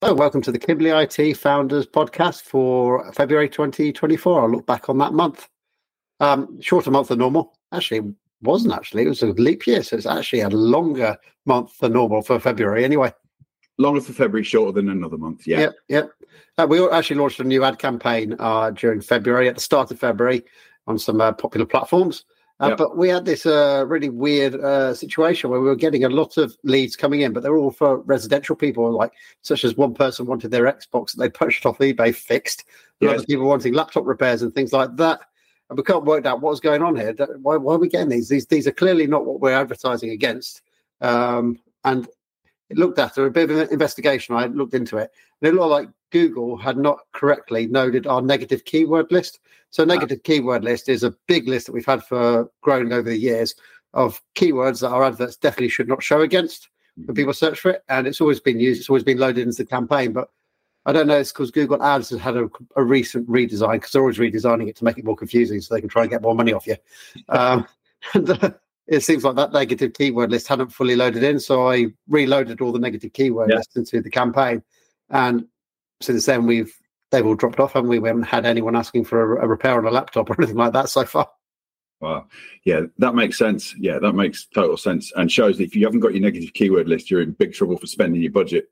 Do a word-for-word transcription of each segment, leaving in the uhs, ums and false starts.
Oh, welcome to the Kimberley I T Founders Podcast for February twenty twenty-four. I'll look back on that month. Um, shorter month than normal. Actually, it wasn't actually. It was a leap year, so it's actually a longer month than normal for February anyway. Longer for February, shorter than another month, yeah. Yep, yep. Uh, we actually launched a new ad campaign uh, during February, at the start of February, on some uh, popular platforms. Uh, yep. But we had this uh, really weird uh, situation where we were getting a lot of leads coming in, but they were all for residential people, like such as one person wanted their Xbox that they purchased off eBay fixed, and yes. other people wanting laptop repairs and things like that. And we can't work out what was going on here. Why, why are we getting these? These these are clearly not what we're advertising against. Um, and it looked after a bit of an investigation. I looked into it, and it looked like Google had not correctly noted our negative keyword list. So negative wow. keyword list is a big list that we've had for growing over the years of keywords that our adverts definitely should not show against when people search for it. And it's always been used. It's always been loaded into the campaign. But I don't know. It's because Google Ads has had a, a recent redesign, because they're always redesigning it to make it more confusing so they can try and get more money off you. Um, and uh, it seems like that negative keyword list hadn't fully loaded in. So I reloaded all the negative keyword yeah. lists into the campaign. And since then, we've they've all dropped off, haven't we? We haven't had anyone asking for a, a repair on a laptop or anything like that so far. Wow. Yeah, that makes sense. Yeah, that makes total sense, and shows that if you haven't got your negative keyword list, you're in big trouble for spending your budget.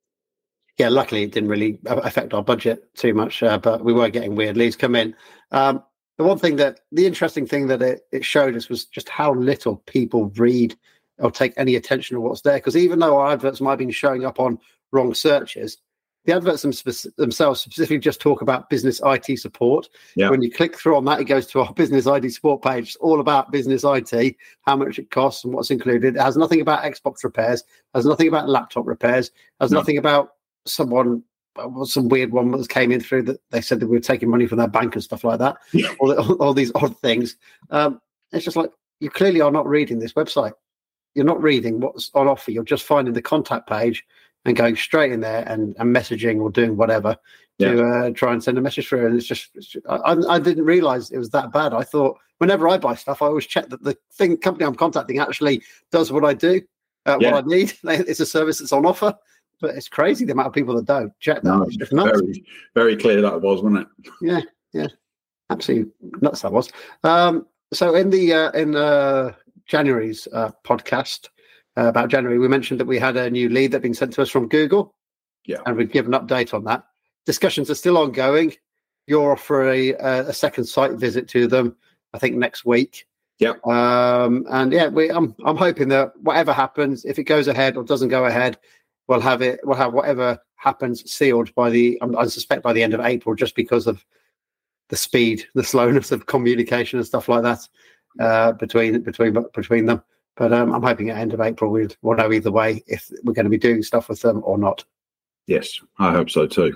Yeah, luckily it didn't really affect our budget too much, uh, but we were getting weird leads come in. Um, the one thing that, the interesting thing that it, it showed us was just how little people read or take any attention to what's there. Because even though our adverts might have been showing up on wrong searches, the adverts themselves specifically just talk about business I T support. Yeah. When you click through on that, it goes to our business I T support page. It's all about business I T, how much it costs and what's included. It has nothing about Xbox repairs, has nothing about laptop repairs, has no. nothing about someone, some weird one that came in through that they said that we were taking money from their bank and stuff like that. Yeah. all, all, all these odd things. Um, it's just like, you clearly are not reading this website. You're not reading what's on offer. You're just finding the contact page and going straight in there and, and messaging or doing whatever to yeah. uh, try and send a message through. And it's just, it's just I, I didn't realize it was that bad. I thought whenever I buy stuff, I always check that the thing company I'm contacting actually does what I do, uh, yeah. what I need. It's a service that's on offer. But it's crazy the amount of people that don't check that. No, it's just nuts. Very, very clear that was, wasn't it? Yeah, yeah, absolutely nuts that was. Um, so in the uh, in uh, January's uh, podcast uh, about January, we mentioned that we had a new lead that had been sent to us from Google. Yeah, and we'd give an update on that. Discussions are still ongoing. You're off for a, a second site visit to them, I think next week. Yeah, um, and yeah, we, I'm I'm hoping that whatever happens, if it goes ahead or doesn't go ahead, We'll have it. We'll have whatever happens sealed by the. I suspect by the end of April, just because of the speed, the slowness of communication and stuff like that uh, between between between them. But um, I'm hoping at the end of April we'll, we'll know either way if we're going to be doing stuff with them or not. Yes, I hope so too.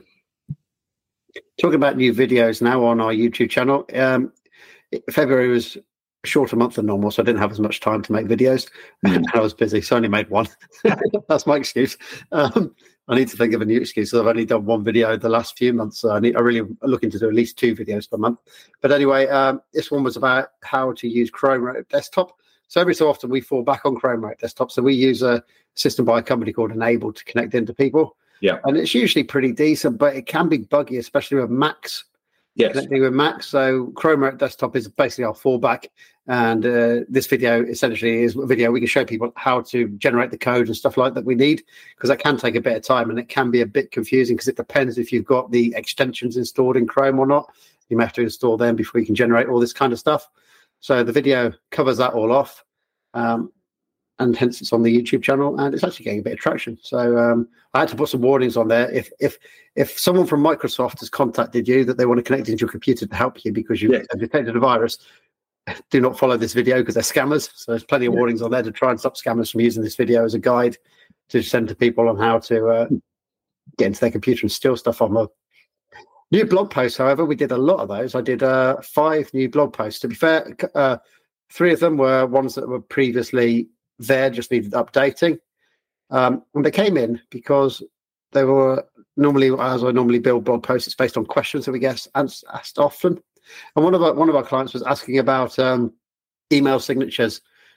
Talking about new videos now on our YouTube channel. Um, February was a shorter month than normal, so I didn't have as much time to make videos. Mm. I was busy, so I only made one. That's my excuse. Um, I need to think of a new excuse. I've only done one video the last few months, so I need. I really am looking to do at least two videos per month. But anyway, um, this one was about how to use Chrome Write Desktop. So every so often we fall back on Chrome Write Desktop. So we use a system by a company called Enable to connect into people. Yeah, and it's usually pretty decent, but it can be buggy, especially with Macs. Yes, connecting with Mac. So Chrome Write Desktop is basically our fallback. And uh, this video essentially is a video we can show people how to generate the code and stuff like that we need, because that can take a bit of time and it can be a bit confusing because it depends if you've got the extensions installed in Chrome or not. You may have to install them before you can generate all this kind of stuff. So the video covers that all off. Um, and hence it's on the YouTube channel, and it's actually getting a bit of traction. So um, I had to put some warnings on there. If if if someone from Microsoft has contacted you that they want to connect into your computer to help you because you yeah. have detected a virus, do not follow this video because they're scammers. So there's plenty of yeah. warnings on there to try and stop scammers from using this video as a guide to send to people on how to uh, get into their computer and steal stuff on them. New blog posts, however, we did a lot of those. I did uh, five new blog posts. To be fair, uh, three of them were ones that were previously there, just needed updating. Um, and they came in because they were normally, as I normally build blog posts, it's based on questions that we get asked, asked often. And one of our one of our clients was asking about um, email signatures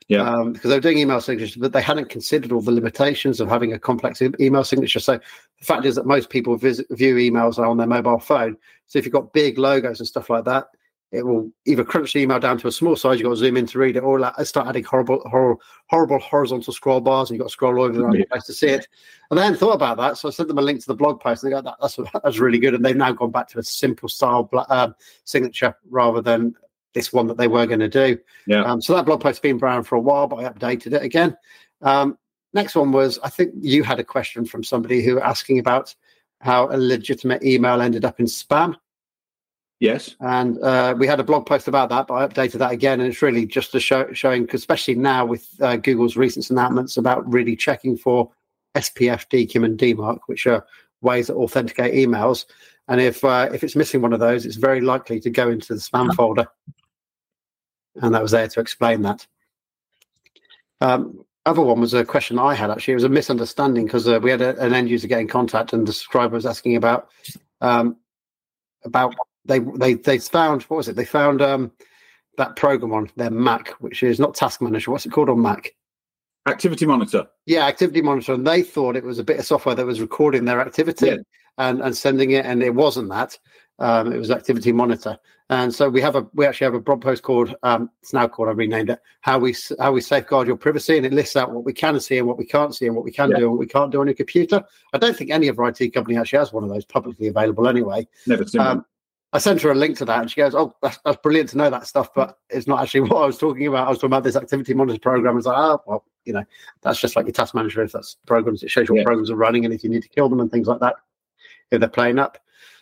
Yeah. Um, because they were doing email signatures, but they hadn't considered all the limitations of having a complex e- email signature. So the fact is that most people visit, view emails on their mobile phone. So if you've got big logos and stuff like that, it will either crunch the email down to a small size, you've got to zoom in to read it, or like, start adding horrible, horrible, horrible horizontal scroll bars, and you've got to scroll over the right place to see it. And I hadn't thought about that, so I sent them a link to the blog post, and they go, that, that's, that's really good. And they've now gone back to a simple style um, signature rather than this one that they were going to do. Yeah. Um, so that blog post's been around for a while, but I updated it again. Um, next one was, I think you had a question from somebody who were asking about how a legitimate email ended up in spam. Yes. And uh, we had a blog post about that, but I updated that again. And it's really just to show, showing, cause especially now with uh, Google's recent announcements about really checking for S P F, D K I M, and D MARC, which are ways that authenticate emails. And if uh, if it's missing one of those, it's very likely to go into the spam folder. And that was there to explain that. Um, other one was a question I had, actually. It was a misunderstanding because uh, we had a, an end user get in contact, and the subscriber was asking about um, about they they they found, what was it? They found um, that program on their Mac, which is not Task Manager. What's it called on Mac? Activity Monitor. Yeah, Activity Monitor. And they thought it was a bit of software that was recording their activity yeah. and, and sending it, and it wasn't that. Um, it was Activity Monitor. And so we have a we actually have a blog post called um, it's now called, I renamed it, how we how we safeguard your privacy, and it lists out what we can see and what we can't see and what we can yeah. do and what we can't do on your computer. I don't think any other I T company actually has one of those publicly available anyway. Never seen um, one. I sent her a link to that, and she goes, "Oh, that's, that's brilliant to know that stuff, but it's not actually what I was talking about. I was talking about this Activity Monitor program." I was like, "Oh, well, you know, that's just like your Task Manager. If that's programs, it shows your yeah. programs are running, and if you need to kill them and things like that, if they're playing up."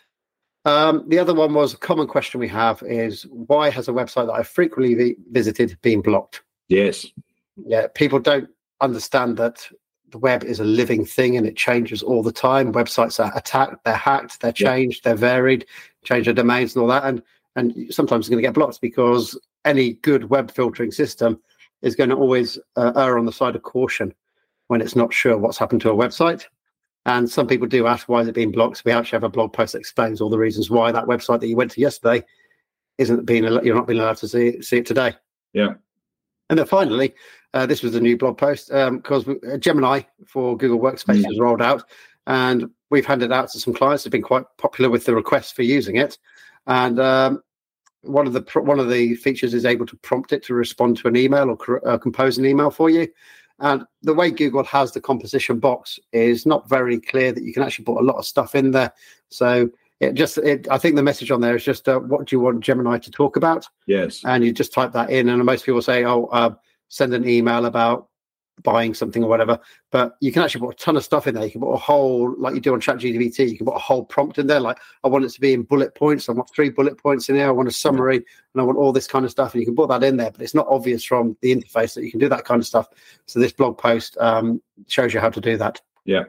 Um, the other one was a common question we have is, why has a website that I frequently vi- visited been blocked? Yes. Yeah, people don't understand that the web is a living thing and it changes all the time. Websites are attacked, they're hacked, they're changed, yeah. they're varied, change their domains and all that. And and sometimes it's going to get blocked because any good web filtering system is going to always uh, err on the side of caution when it's not sure what's happened to a website. And some people do ask, why is it being blocked? So we actually have a blog post that explains all the reasons why that website that you went to yesterday isn't being, you're not being allowed to see, see it today. Yeah. And then finally, uh, this was a new blog post because um, Gemini for Google Workspace yeah. was rolled out, and we've handed it out to some clients who've been quite popular with the requests for using it. And um, one of the one of the features is able to prompt it to respond to an email or cr- uh, compose an email for you. And the way Google has the composition box is not very clear that you can actually put a lot of stuff in there. So it just, it, I think the message on there is just, uh, what do you want Gemini to talk about? Yes. And you just type that in, and most people say, oh, uh, send an email about buying something or whatever. But you can actually put a ton of stuff in there. You can put a whole, like you do on ChatGPT, you can put a whole prompt in there. Like, I want it to be in bullet points. I want three bullet points in there. I want a summary, and I want all this kind of stuff. And you can put that in there, but it's not obvious from the interface that you can do that kind of stuff. So this blog post um, shows you how to do that. Yeah.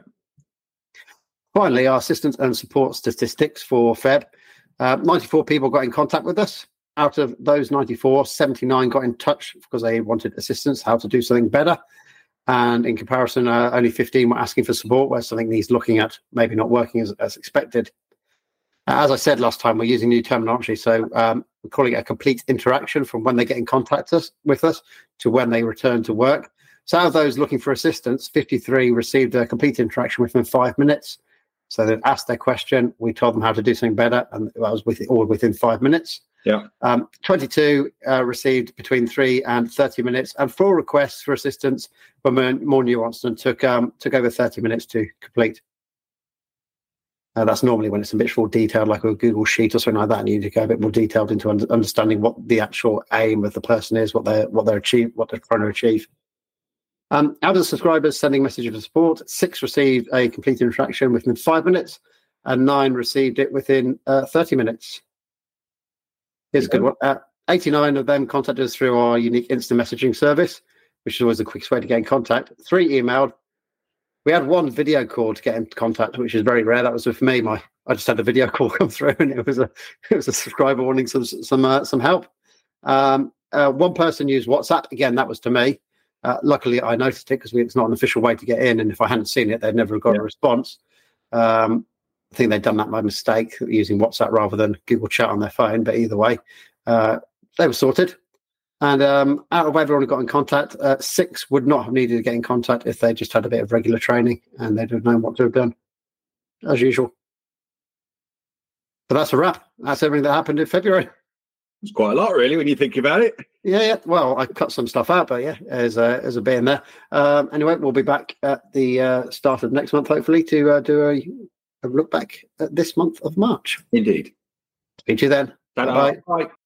Finally, our assistance and support statistics for Feb. Uh, ninety-four people got in contact with us. Out of those ninety-four, seventy-nine got in touch because they wanted assistance, how to do something better. And in comparison, uh, only fifteen were asking for support where something needs looking at, maybe not working as, as expected. As I said last time, we're using new terminology. So um, we're calling it a complete interaction from when they get in contact us, with us to when they return to work. So out of those looking for assistance, fifty-three received a complete interaction within five minutes. So they've asked their question, we told them how to do something better, and that was with, all within five minutes. Yeah. Um, twenty-two uh, received between three and thirty minutes, and four requests for assistance were more, more nuanced and took um, took over thirty minutes to complete. Uh, that's normally when it's a bit more detailed, like a Google Sheet or something like that, and you need to go a bit more detailed into un- understanding what the actual aim of the person is, what they're what they're achieve, what they're trying to achieve. Um, out of the subscribers sending messages of support, six received a complete interaction within five minutes, and nine received it within uh, thirty minutes. Here's a good one. Uh, eighty-nine of them contacted us through our unique instant messaging service, which is always the quickest way to get in contact. Three emailed. We had one video call to get in contact, which is very rare. That was with me. My I just had a video call come through, and it was a it was a subscriber wanting some some uh, some help. Um, uh, one person used WhatsApp. Again, that was to me. Uh, luckily, I noticed it because it's not an official way to get in, and if I hadn't seen it, they'd never have got yeah. a response. Um, I think they'd done that by mistake, using WhatsApp rather than Google Chat on their phone. But either way, uh, they were sorted. And um, out of everyone who got in contact, uh, six would not have needed to get in contact if they just had a bit of regular training and they'd have known what to have done, as usual. But that's a wrap. That's everything that happened in February. It's quite a lot, really, when you think about it. Yeah, yeah. Well, I cut some stuff out, but yeah, there's a, there's a bit in there. Um, anyway, we'll be back at the uh, start of next month, hopefully, to uh, do a, a look back at this month of March. Indeed. Speak to you then. Bye. Bye.